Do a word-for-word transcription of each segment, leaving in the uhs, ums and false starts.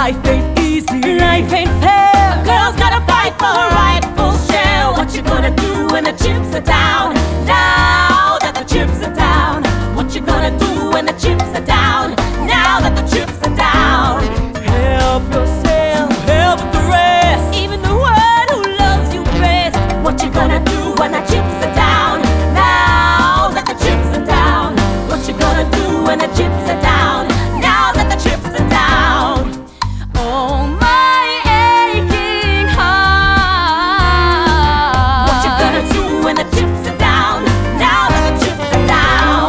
life ain't easy, life ain't fair. A girl's gotta fight for her rightful share. What you gonna do when the chips are down? Now that the chips are down. What you gonna do when the chips are down? Now that the chips are down. help yourself, help the rest. Even the one who loves you best. What you gonna do when the chips are down? Now that the chips are down. What you gonna do when the chips are down? Now that the chips are down. Oh my aching heart. What you gonna do when the chips are down? Now that the chips are down.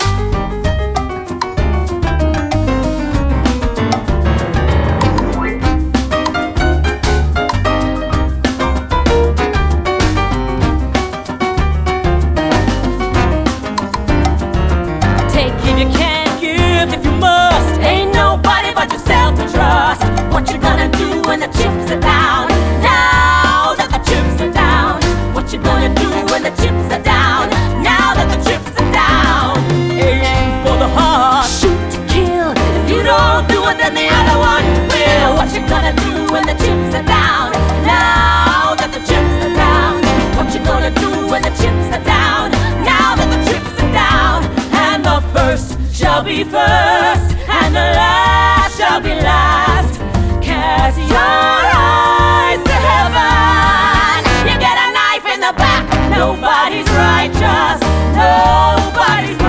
Take if you can, Give if you must. ain't nobody but yourself to trust. What you gonna do when the chips are down? Now that the chips are down. What you gonna do when the chips are down? Now that the chips are down. Aim for the heart. Shoot to kill. If you don't do it, then the other one will. What you gonna do when the chips are down? Now that the chips are down. What you gonna do when the chips are down? Now that the chips are down. And the first shall be first, and the last shall be last. Cast your eyes to heaven. You get a knife in the back. Nobody's righteous. Nobody's